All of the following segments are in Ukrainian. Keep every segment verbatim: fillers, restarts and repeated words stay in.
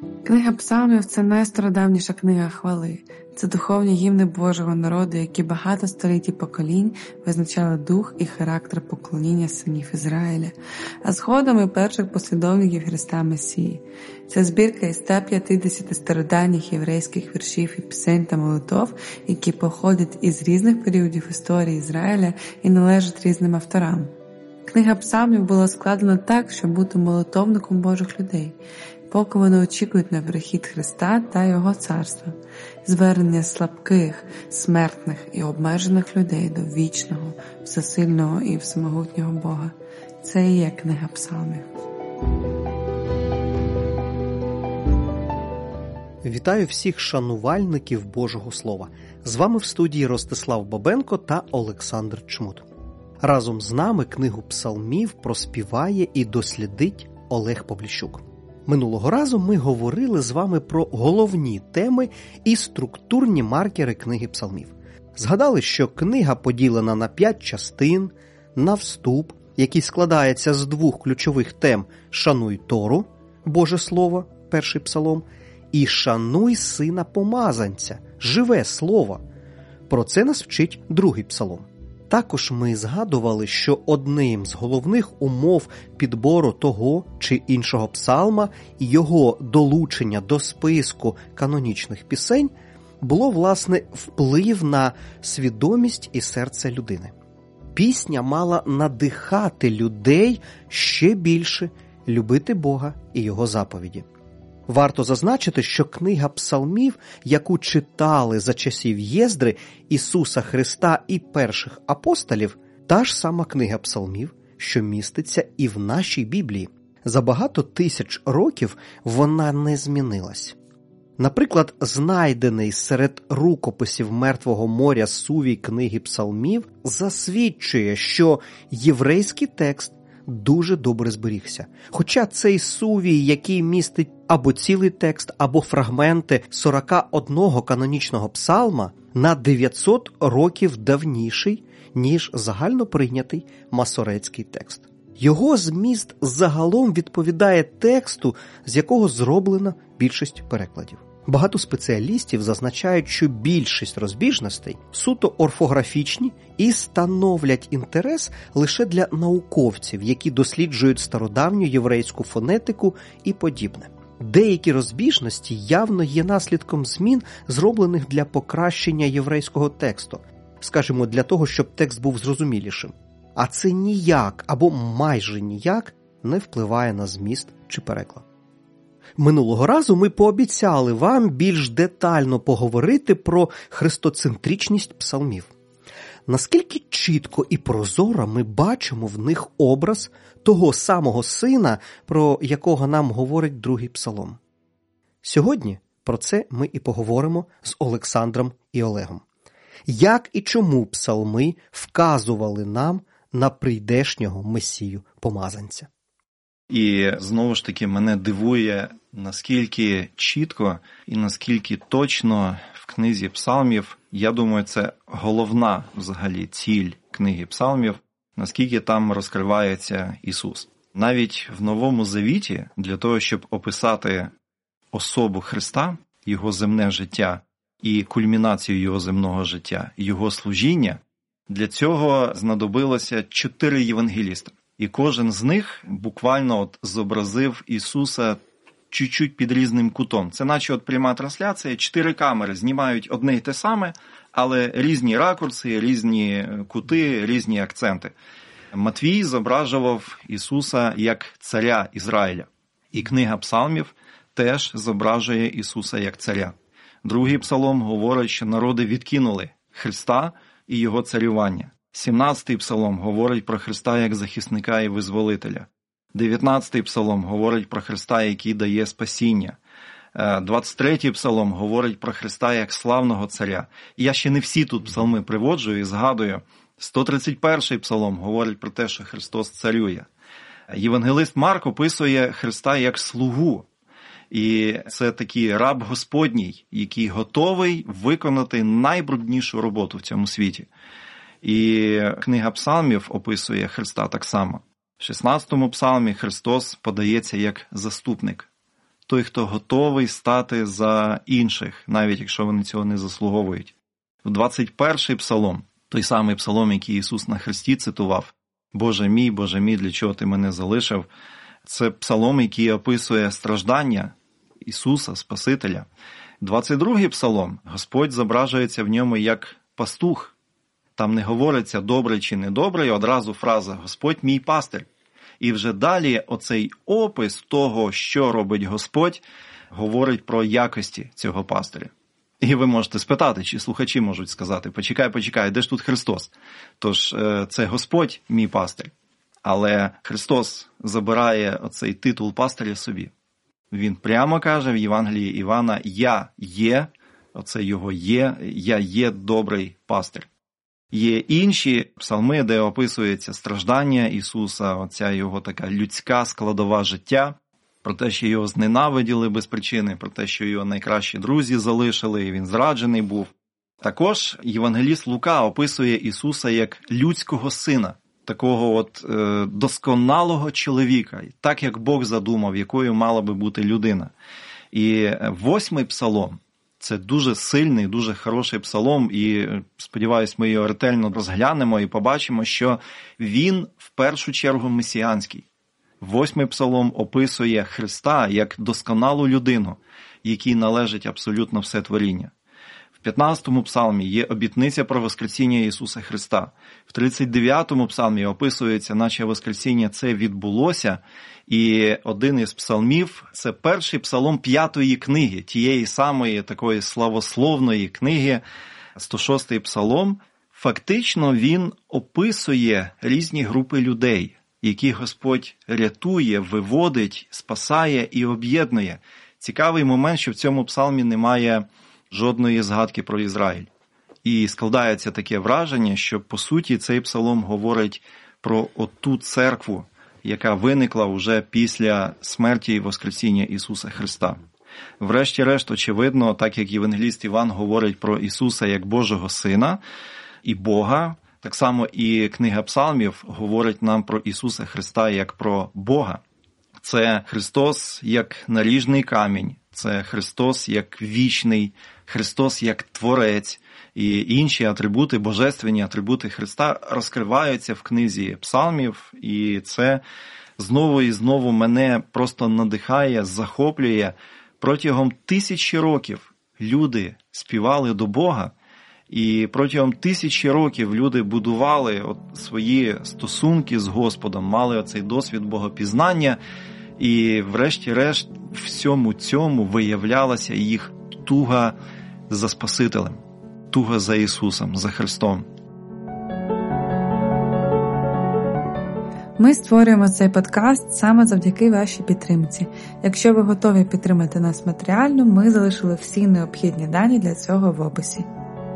Книга Псалмів – це найстародавніша книга хвали. Це духовні гімни Божого народу, які багато століть і поколінь визначали дух і характер поклоніння синів Ізраїля, а згодом і перших послідовників Христа Месії. Це збірка із ста п'ятдесяти стародавніх єврейських віршів і пісень та молитов, які походять із різних періодів історії Ізраїля і належать різним авторам. Книга Псалмів була складена так, щоб бути молитовником Божих людей, поки вони очікують на прихід Христа та Його царства, звернення слабких, смертних і обмежених людей до вічного, всесильного і всемогутнього Бога. Це і є книга Псалмів. Вітаю всіх шанувальників Божого Слова. З вами в студії Ростислав Бабенко та Олександр Чмут. Разом з нами книгу Псалмів проспіває і дослідить Олег Павліщук. Минулого разу ми говорили з вами про головні теми і структурні маркери книги Псалмів. Згадали, що книга поділена на п'ять частин, на вступ, який складається з двох ключових тем «Шануй Тору» – Боже Слово, перший псалом, і «Шануй сина помазанця» – живе слово. Про це нас вчить другий псалом. Також ми згадували, що одним з головних умов підбору того чи іншого псалма і його долучення до списку канонічних пісень було, власне, вплив на свідомість і серце людини. Пісня мала надихати людей ще більше любити Бога і Його заповіді. Варто зазначити, що книга Псалмів, яку читали за часів Єздри, Ісуса Христа і перших апостолів, та ж сама книга Псалмів, що міститься і в нашій Біблії. За багато тисяч років вона не змінилась. Наприклад, знайдений серед рукописів Мертвого моря сувій книги Псалмів засвідчує, що єврейський текст дуже добре зберігся. Хоча цей сувій, який містить або цілий текст, або фрагменти сорока одного канонічного псалма, на дев'ятсот років давніший, ніж загально прийнятий масорецький текст. Його зміст загалом відповідає тексту, з якого зроблена більшість перекладів. Багато спеціалістів зазначають, що більшість розбіжностей суто орфографічні і становлять інтерес лише для науковців, які досліджують стародавню єврейську фонетику і подібне. Деякі розбіжності явно є наслідком змін, зроблених для покращення єврейського тексту, скажімо, для того, щоб текст був зрозумілішим. А це ніяк або майже ніяк не впливає на зміст чи переклад. Минулого разу ми пообіцяли вам більш детально поговорити про христоцентричність псалмів. Наскільки чітко і прозоро ми бачимо в них образ того самого сина, про якого нам говорить другий псалом. Сьогодні про це ми і поговоримо з Олександром і Олегом. Як і чому псалми вказували нам на прийдешнього Месію-помазанця? І знову ж таки мене дивує, наскільки чітко і наскільки точно в книзі Псалмів, я думаю, це головна взагалі ціль книги Псалмів, наскільки там розкривається Ісус. Навіть в Новому Завіті, для того, щоб описати особу Христа, Його земне життя і кульмінацію Його земного життя, Його служіння, для цього знадобилося чотири євангеліста. І кожен з них буквально от зобразив Ісуса чуть-чуть під різним кутом. Це наче от пряма трансляція, чотири камери знімають одне й те саме, але різні ракурси, різні кути, різні акценти. Матвій зображував Ісуса як царя Ізраїля. І книга Псалмів теж зображує Ісуса як царя. Другий псалом говорить, що народи відкинули Христа і Його царювання. сімнадцятий псалом говорить про Христа як захисника і визволителя. дев'ятнадцятий псалом говорить про Христа, який дає спасіння. двадцять третій псалом говорить про Христа як славного царя. І я ще не всі тут псалми приводжу і згадую. сто тридцять перший псалом говорить про те, що Христос царює. Євангелист Марк описує Христа як слугу. І це такий раб Господній, який готовий виконати найбруднішу роботу в цьому світі. І книга Псалмів описує Христа так само. В шістнадцятому псалмі Христос подається як заступник. той, хто готовий стати за інших, навіть якщо вони цього не заслуговують. В двадцять перший псалом, той самий псалом, який Ісус на хресті цитував, «Боже мій, Боже мій, для чого ти мене залишив?» Це псалом, який описує страждання Ісуса, Спасителя. двадцять другий псалом, Господь зображується в ньому як пастух. Там не говориться добрий чи недобрий, одразу фраза «Господь мій пастир». І вже далі оцей опис того, що робить Господь, говорить про якості цього пастиря. І ви можете спитати, чи слухачі можуть сказати, почекай, почекай, де ж тут Христос? Тож це Господь мій пастир. Але Христос забирає оцей титул пастиря собі. Він прямо каже в Євангелії Івана, я є, оце його є, я є добрий пастир. Є інші псалми, де описується страждання Ісуса, оця його така людська складова життя, про те, що його зненавиділи без причини, про те, що його найкращі друзі залишили, і він зраджений був. Також євангеліст Лука описує Ісуса як людського сина, такого от е, досконалого чоловіка, так як Бог задумав, якою мала би бути людина. І восьмий псалом – це дуже сильний, дуже хороший псалом, і, сподіваюсь, ми його ретельно розглянемо і побачимо, що він в першу чергу месіанський. Восьмий псалом описує Христа як досконалу людину, якій належить абсолютно все творіння. В п'ятнадцятому псалмі є обітниця про воскресіння Ісуса Христа. В тридцять дев'ятому псалмі описується, наче воскресіння це відбулося, і один із псалмів – це перший псалом п'ятої книги, тієї самої такої славословної книги, сто шостий псалом. Фактично він описує різні групи людей, які Господь рятує, виводить, спасає і об'єднує. Цікавий момент, що в цьому псалмі немає жодної згадки про Ізраїль. І складається таке враження, що, по суті, цей псалом говорить про оту церкву, яка виникла вже після смерті і воскресіння Ісуса Христа. Врешті-решт, очевидно, так як євангеліст Іван говорить про Ісуса як Божого Сина і Бога, так само і книга псалмів говорить нам про Ісуса Христа як про Бога. Це Христос як наріжний камінь, це Христос як вічний, Христос як Творець. І інші атрибути, божественні атрибути Христа розкриваються в книзі псалмів, і це знову і знову мене просто надихає, захоплює. Протягом тисячі років люди співали до Бога, і протягом тисячі років люди будували от свої стосунки з Господом, мали оцей досвід богопізнання, і врешті-решт в всьому цьому виявлялася їх туга за Спасителем, туга за Ісусом, за Христом. Ми створюємо цей подкаст саме завдяки вашій підтримці. Якщо ви готові підтримати нас матеріально, ми залишили всі необхідні дані для цього в описі.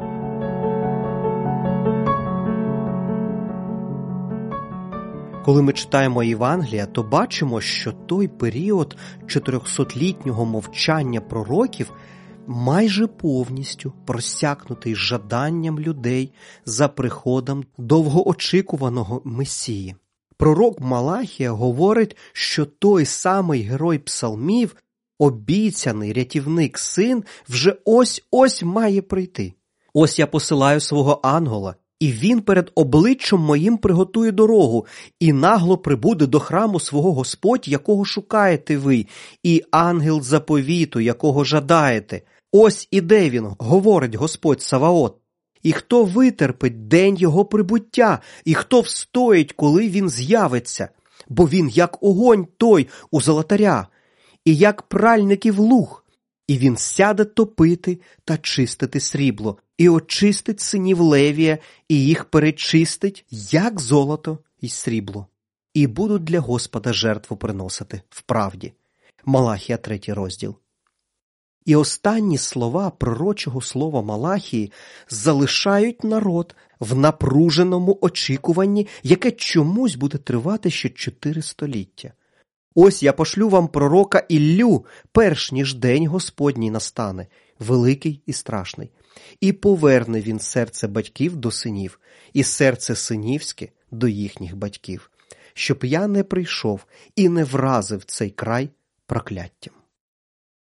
Коли ми читаємо Євангелія, то бачимо, що той період чотирьохсотлітнього мовчання пророків майже повністю просякнутий жаданням людей за приходом довгоочікуваного Месії. Пророк Малахія говорить, що той самий герой псалмів, обіцяний рятівник син, вже ось-ось має прийти. Ось я посилаю свого ангела, і він перед обличчям моїм приготує дорогу, і нагло прибуде до храму свого Господь, якого шукаєте ви, і ангел заповіту, якого жадаєте. Ось іде він, говорить Господь Саваот. І хто витерпить день його прибуття, і хто встоїть, коли він з'явиться? Бо він як огонь той у золотаря, і як пральників луг. І він сяде топити та чистити срібло, і очистить синів Левія, і їх перечистить, як золото і срібло. І будуть для Господа жертву приносити в правді. Малахія, третій розділ. І останні слова пророчого слова Малахії залишають народ в напруженому очікуванні, яке чомусь буде тривати ще чотири століття. Ось я пошлю вам пророка Іллю, перш ніж день Господній настане, великий і страшний. І поверне він серце батьків до синів, і серце синівське до їхніх батьків, щоб я не прийшов і не вразив цей край прокляттям.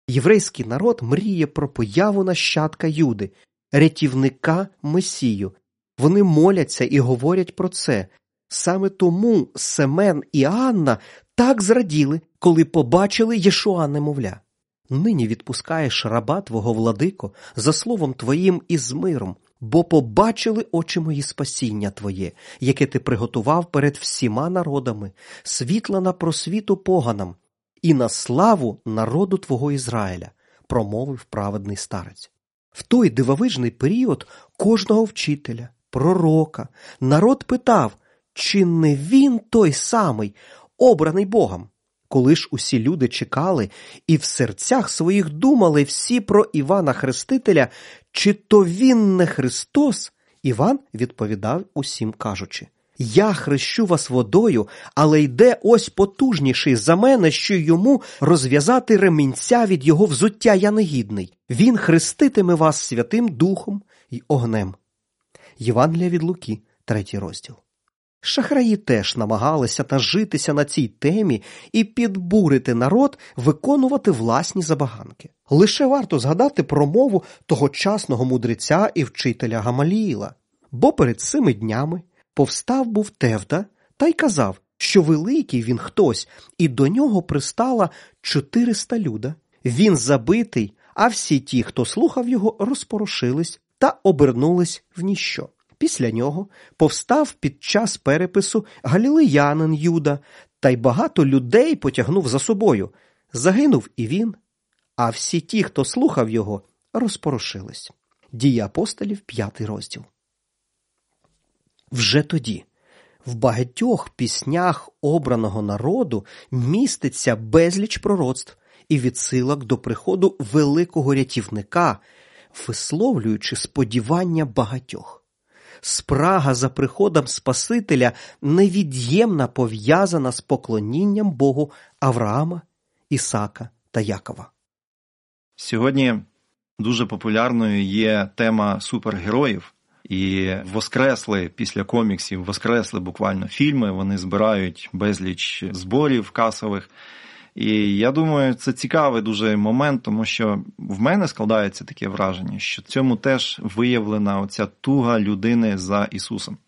Єврейський народ мріє про появу нащадка Юди, рятівника Месію. Вони моляться і говорять про це. Саме тому Семен і Анна так зраділи, коли побачили Єшуа немовля. Нині відпускаєш раба твого, владико, за словом твоїм і з миром, бо побачили очі мої спасіння твоє, яке ти приготував перед всіма народами, світла на просвіту поганам і на славу народу твого Ізраїля, промовив праведний старець. В той дивовижний період кожного вчителя, пророка, народ питав, чи не він той самий, обраний Богом? Коли ж усі люди чекали і в серцях своїх думали всі про Івана Хрестителя, чи то він не Христос, Іван відповідав усім кажучи, «Я хрещу вас водою, але йде ось потужніший за мене, що йому розв'язати ремінця від його взуття я негідний. Він хреститиме вас Святим Духом й огнем». Євангелія від Луки, третій розділ. Шахраї теж намагалися нажитися на цій темі і підбурити народ виконувати власні забаганки. Лише варто згадати про мову тогочасного мудреця і вчителя Гамаліїла. Бо перед цими днями повстав був Тевда та й казав, що великий він хтось, і до нього пристала чотириста люда. Він забитий, а всі ті, хто слухав його, розпорошились та обернулись в ніщо. Після нього повстав під час перепису галілеянин Юда, та й багато людей потягнув за собою. Загинув і він, а всі ті, хто слухав його, розпорошились. Дії апостолів, п'ятий розділ. Вже тоді в багатьох піснях обраного народу міститься безліч пророцтв і відсилок до приходу великого рятівника, висловлюючи сподівання багатьох. Спрага за приходом Спасителя невід'ємно пов'язана з поклонінням Богу Авраама, Ісака та Якова. Сьогодні дуже популярною є тема супергероїв. І воскресли після коміксів, воскресли буквально фільми, вони збирають безліч зборів касових. І я думаю, це цікавий дуже момент, тому що в мене складається таке враження, що в цьому теж виявлена оця туга людини за Ісусом.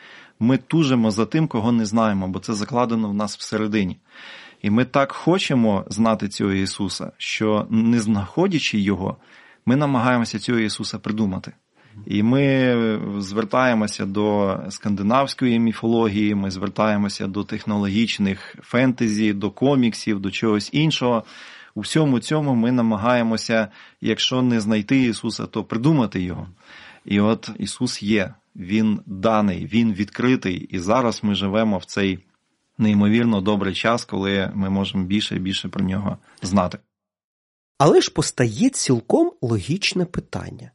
Ми тужимо за тим, кого не знаємо, бо це закладено в нас всередині. І ми так хочемо знати цього Ісуса, що не знаходячи Його, ми намагаємося цього Ісуса придумати. І ми звертаємося до скандинавської міфології, ми звертаємося до технологічних фентезі, до коміксів, до чогось іншого. У всьому цьому ми намагаємося, якщо не знайти Ісуса, то придумати Його. І от Ісус є, Він даний, Він відкритий. І зараз ми живемо в цей неймовірно добрий час, коли ми можемо більше і більше про Нього знати. Але ж постає цілком логічне питання.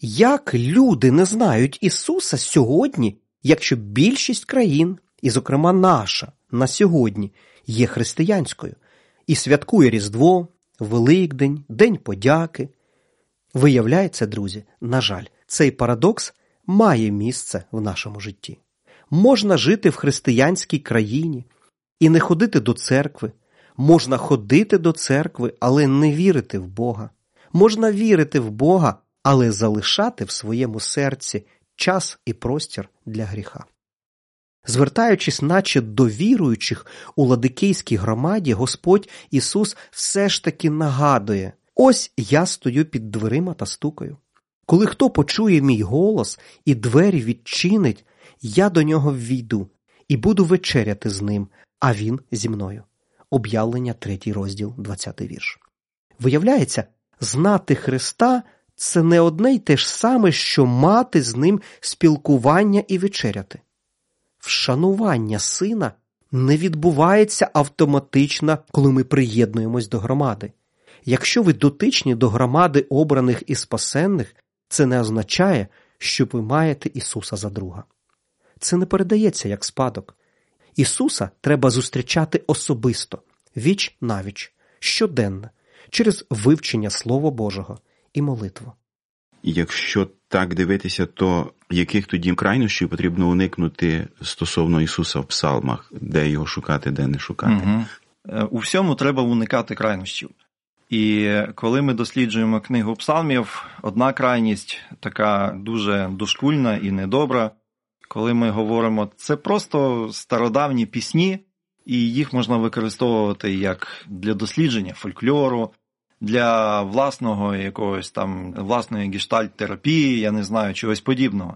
Як люди не знають Ісуса сьогодні, якщо більшість країн, і зокрема наша, на сьогодні, є християнською, і святкує Різдво, Великдень, День подяки? Виявляється, друзі, на жаль, цей парадокс має місце в нашому житті. Можна жити в християнській країні і не ходити до церкви. Можна ходити до церкви, але не вірити в Бога. Можна вірити в Бога, але залишати в своєму серці час і простір для гріха. Звертаючись наче до віруючих у Ладикійській громаді, Господь Ісус все ж таки нагадує: «Ось я стою під дверима та стукаю. Коли хто почує мій голос і двері відчинить, я до нього ввійду і буду вечеряти з ним, а він зі мною». Об'явлення, третій розділ, двадцятий вірш. Виявляється, знати Христа – це не одне й те ж саме, що мати з ним спілкування і вечеряти. Вшанування Сина не відбувається автоматично, коли ми приєднуємось до громади. Якщо ви дотичні до громади обраних і спасенних, це не означає, що ви маєте Ісуса за друга. Це не передається як спадок. Ісуса треба зустрічати особисто, віч навіч, щоденно, через вивчення Слова Божого і молитву. Якщо так дивитися, то яких тоді крайнощів потрібно уникнути стосовно Ісуса в псалмах? Де його шукати, де не шукати? Угу. У всьому треба уникати крайнощів. І коли ми досліджуємо книгу псалмів, одна крайність така дуже дошкульна і недобра, коли ми говоримо, це просто стародавні пісні, і їх можна використовувати як для дослідження фольклору, для власного якогось там, власної гештальт-терапії, я не знаю, чогось подібного.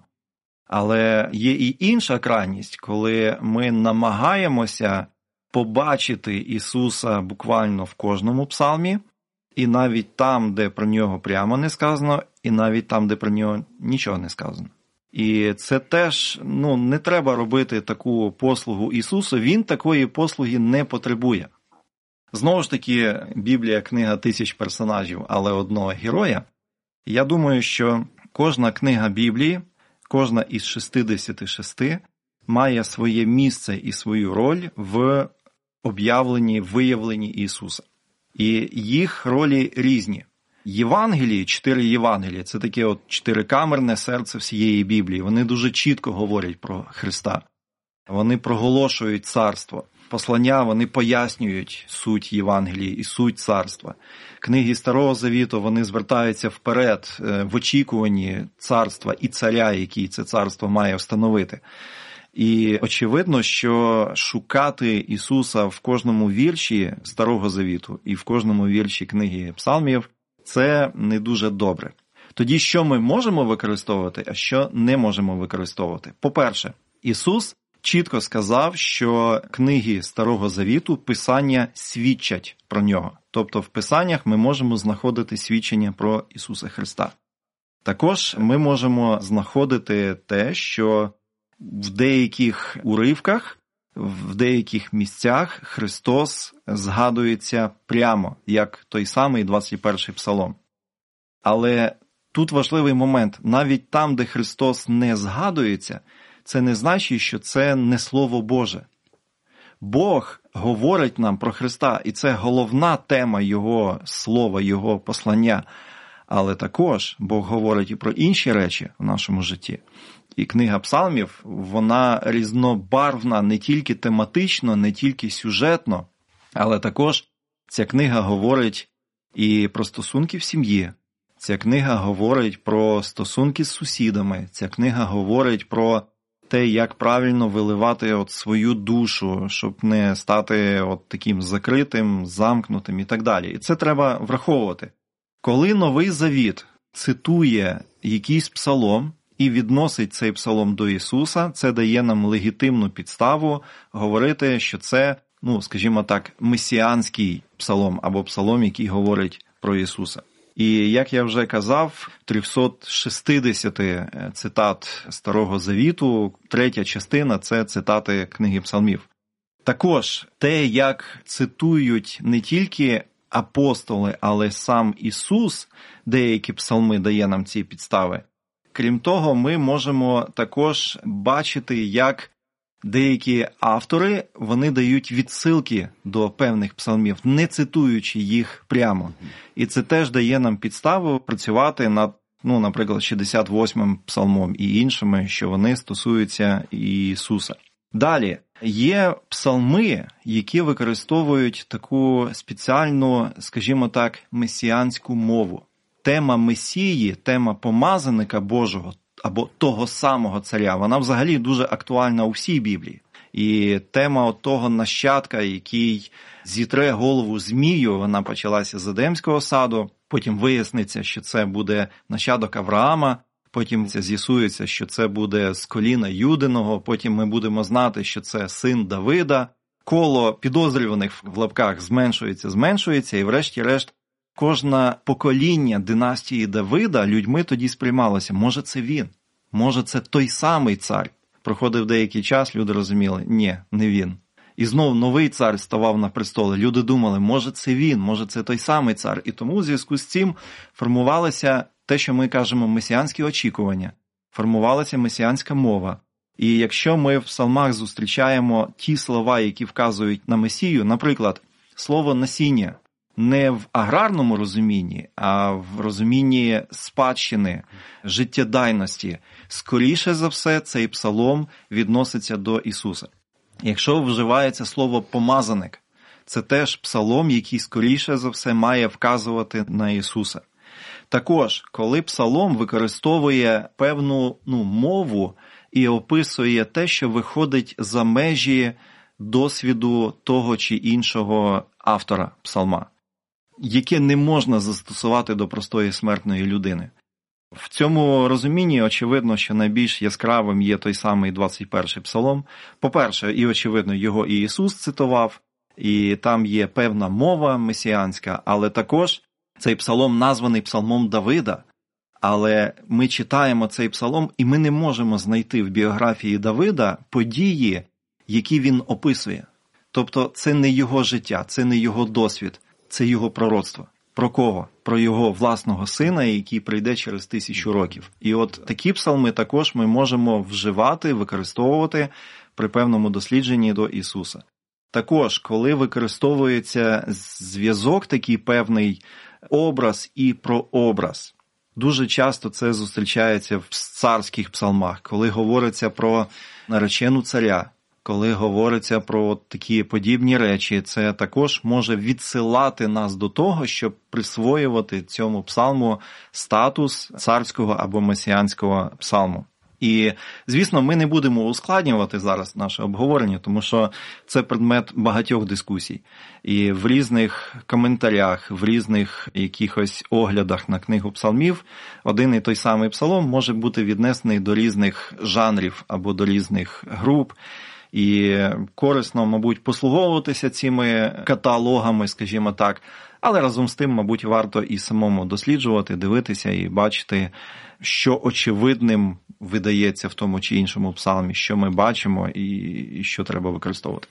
Але є і інша крайність, коли ми намагаємося побачити Ісуса буквально в кожному псалмі, і навіть там, де про нього прямо не сказано, і навіть там, де про нього нічого не сказано. І це теж, ну, не треба робити таку послугу Ісусу, Він такої послуги не потребує. Знову ж таки, Біблія – книга тисяч персонажів, але одного героя. Я думаю, що кожна книга Біблії, кожна із шістдесят шість, має своє місце і свою роль в об'явленні, виявленні Ісуса. І їх ролі різні. Євангелії, чотири Євангелії, це таке от чотирикамерне серце всієї Біблії. Вони дуже чітко говорять про Христа. Вони проголошують царство. Послання, вони пояснюють суть Євангелії і суть царства. Книги Старого Завіту, вони звертаються вперед в очікуванні царства і царя, який це царство має встановити. І очевидно, що шукати Ісуса в кожному вірші Старого Завіту і в кожному вірші книги Псалмів – це не дуже добре. Тоді що ми можемо використовувати, а що не можемо використовувати? По-перше, Ісус чітко сказав, що книги Старого Завіту, Писання свідчать про Нього. Тобто в Писаннях ми можемо знаходити свідчення про Ісуса Христа. Також ми можемо знаходити те, що в деяких уривках, в деяких місцях Христос згадується прямо, як той самий двадцять перший псалом. Але тут важливий момент. Навіть там, де Христос не згадується, це не значить, що це не Слово Боже. Бог говорить нам про Христа, і це головна тема Його слова, Його послання. Але також Бог говорить і про інші речі в нашому житті. І книга Псалмів, вона різнобарвна не тільки тематично, не тільки сюжетно, але також ця книга говорить і про стосунки в сім'ї. Ця книга говорить про стосунки з сусідами. Ця книга говорить про те, як правильно виливати от свою душу, щоб не стати от таким закритим, замкнутим і так далі. І це треба враховувати. Коли Новий Завіт цитує якийсь псалом і відносить цей псалом до Ісуса, це дає нам легітимну підставу говорити, що це, ну, скажімо так, месіанський псалом або псалом, який говорить про Ісуса. І, як я вже казав, триста шістдесят цитат Старого Завіту, третя частина – це цитати книги Псалмів. Також те, як цитують не тільки апостоли, але сам Ісус, деякі псалми дає нам ці підстави. Крім того, ми можемо також бачити, як деякі автори, вони дають відсилки до певних псалмів, не цитуючи їх прямо. І це теж дає нам підставу працювати над, ну, наприклад, шістдесят восьмим псалмом і іншими, що вони стосуються Ісуса. Далі, є псалми, які використовують таку спеціальну, скажімо так, месіанську мову. Тема Месії, тема помазаника Божого, або того самого царя, вона взагалі дуже актуальна у всій Біблії. І тема от того нащадка, який зітре голову змію, вона почалася з Едемського саду, потім виясниться, що це буде нащадок Авраама, потім це з'ясується, що це буде з коліна Юдиного, потім ми будемо знати, що це син Давида. Коло підозрюваних в лапках зменшується, зменшується, і врешті-решт кожне покоління династії Давида людьми тоді сприймалося. Може, це він? Може, це той самий цар? Проходив деякий час, люди розуміли, ні, не він. І знов новий цар ставав на престоли. Люди думали, може, це він, може, це той самий цар. І тому в зв'язку з цим формувалося те, що ми кажемо, месіанські очікування. Формувалася месіанська мова. І якщо ми в псалмах зустрічаємо ті слова, які вказують на Месію, наприклад, слово «насіння», не в аграрному розумінні, а в розумінні спадщини, життєдайності. Скоріше за все, цей псалом відноситься до Ісуса. Якщо вживається слово «помазаник», це теж псалом, який, скоріше за все, має вказувати на Ісуса. Також, коли псалом використовує певну ну, мову і описує те, що виходить за межі досвіду того чи іншого автора псалма, яке не можна застосувати до простої смертної людини. В цьому розумінні очевидно, що найбільш яскравим є той самий двадцять перший псалом. По-перше, і очевидно, його і Ісус цитував, і там є певна мова месіанська, але також цей псалом названий псалмом Давида. Але ми читаємо цей псалом, і ми не можемо знайти в біографії Давида події, які він описує. Тобто це не його життя, це не його досвід, це його пророцтво. Про кого? Про його власного сина, який прийде через тисячу років. І от такі псалми також ми можемо вживати, використовувати при певному дослідженні до Ісуса. Також, коли використовується зв'язок такий певний, образ і прообраз, дуже часто це зустрічається в царських псалмах, коли говориться про наречену царя, коли говориться про такі подібні речі, це також може відсилати нас до того, щоб присвоювати цьому псалму статус царського або месіанського псалму. І, звісно, ми не будемо ускладнювати зараз наше обговорення, тому що це предмет багатьох дискусій. І в різних коментарях, в різних якихось оглядах на книгу псалмів один і той самий псалом може бути віднесений до різних жанрів або до різних груп. І корисно, мабуть, послуговуватися цими каталогами, скажімо так, але разом з тим, мабуть, варто і самому досліджувати, дивитися і бачити, що очевидним видається в тому чи іншому псалмі, що ми бачимо і що треба використовувати.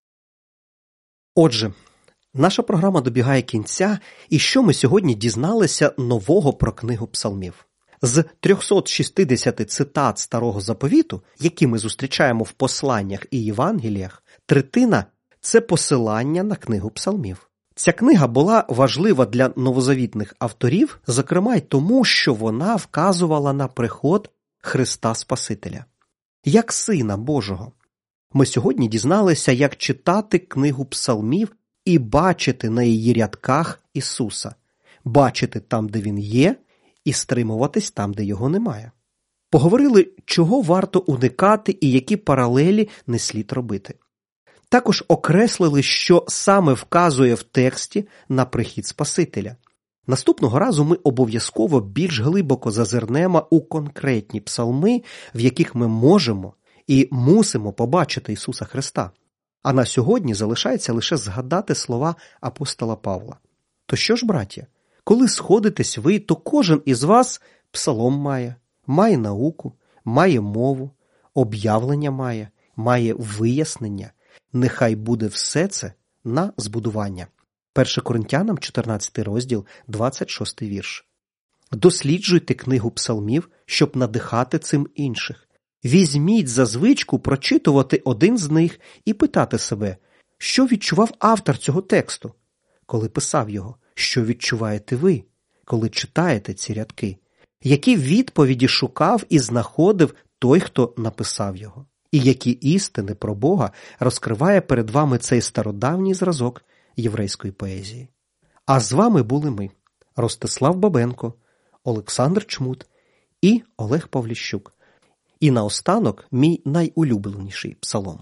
Отже, наша програма добігає кінця, і що ми сьогодні дізналися нового про книгу псалмів? З триста шістдесят цитат Старого Заповіту, які ми зустрічаємо в посланнях і Євангеліях, третина – це посилання на книгу псалмів. Ця книга була важлива для новозавітних авторів, зокрема й тому, що вона вказувала на приход Христа Спасителя, як Сина Божого. Ми сьогодні дізналися, як читати книгу псалмів і бачити на її рядках Ісуса, бачити там, де Він є, і стримуватись там, де його немає. Поговорили, чого варто уникати і які паралелі не слід робити. Також окреслили, що саме вказує в тексті на прихід Спасителя. Наступного разу ми обов'язково більш глибоко зазирнемо у конкретні псалми, в яких ми можемо і мусимо побачити Ісуса Христа. А на сьогодні залишається лише згадати слова апостола Павла. То що ж, браття, коли сходитесь ви, то кожен із вас псалом має, має науку, має мову, об'явлення має, має вияснення. Нехай буде все це на збудування. Перше Коринтянам, чотирнадцятий розділ, двадцять шостий вірш. Досліджуйте книгу псалмів, щоб надихати цим інших. Візьміть за звичку прочитувати один з них і питати себе, що відчував автор цього тексту, коли писав його, що відчуваєте ви, коли читаєте ці рядки, які відповіді шукав і знаходив той, хто написав його, і які істини про Бога розкриває перед вами цей стародавній зразок єврейської поезії. А з вами були ми, Ростислав Бабенко, Олександр Чмут і Олег Павліщук. І наостанок мій найулюбленіший псалом.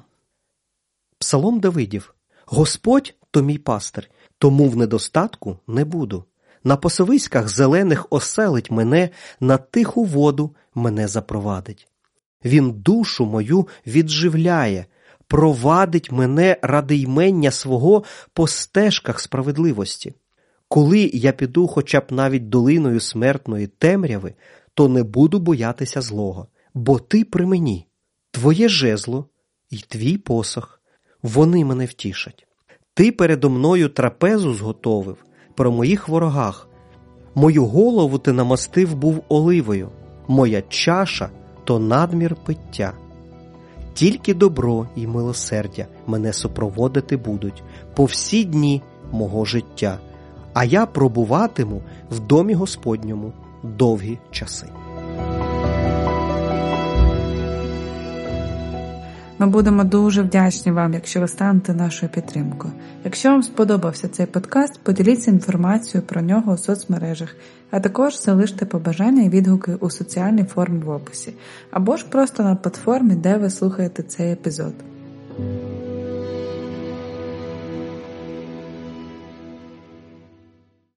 Псалом Давидів. «Господь – то мій пастир, тому в недостатку не буду. На пасовиськах зелених оселить мене, на тиху воду мене запровадить. Він душу мою відживляє, провадить мене ради ймення свого по стежках справедливості. Коли я піду хоча б навіть долиною смертної темряви, то не буду боятися злого, бо ти при мені. Твоє жезло і твій посох, вони мене втішать. Ти передо мною трапезу зготовив про моїх ворогах. Мою голову ти намастив був оливою, моя чаша – то надмір пиття. Тільки добро і милосердя мене супроводити будуть по всі дні мого життя, а я пробуватиму в домі Господньому довгі часи». Ми будемо дуже вдячні вам, якщо ви станете нашою підтримкою. Якщо вам сподобався цей подкаст, поділіться інформацією про нього у соцмережах, а також залиште побажання і відгуки у соціальній формі в описі, або ж просто на платформі, де ви слухаєте цей епізод.